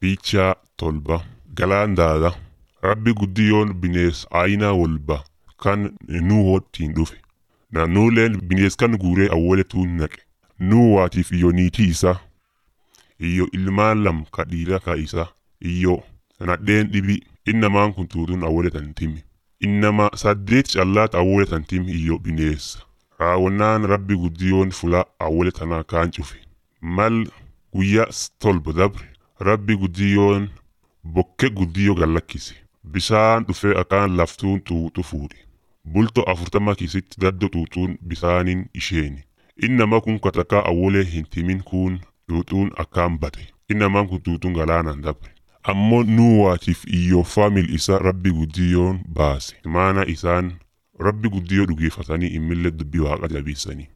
Picha tolba galaandaadha rabbi guddiyoon binees aayinaa walba kan nuuhottiin dhufe naannoleen binees kan guuree awwaletuun naqe nuuwaatiif iyyo niitii isaa iyyo ilmaan lam ka dhiira ka isa iyyo nadheen dhibi innamaan kun tuutuun awwaletan timi innama 8 callaat awwaletan timi iyyo bineessa raawwannaan rabbi guddiyoon fula awwaletanaa kaan cufe mal guyyaa tolba dabre rabbi guddiyoon bokke guddiyoo gallakkise bisaan dhufee akaan laftuun tuutu fuudhe bulto 40 kisitti daddo tuutuun bisaanin isheeni innama kun katakaa awwalee hin timin kun tuutuun akaan bate innamaan kun tuutuun galaanan dabre ammoo nuuwaatiif iyyo faamil isa rabbi guddiyoon baase maana isaan rabbi guddiyoo dhugeeffatanii immillee dubbii waaqa jabeessanii.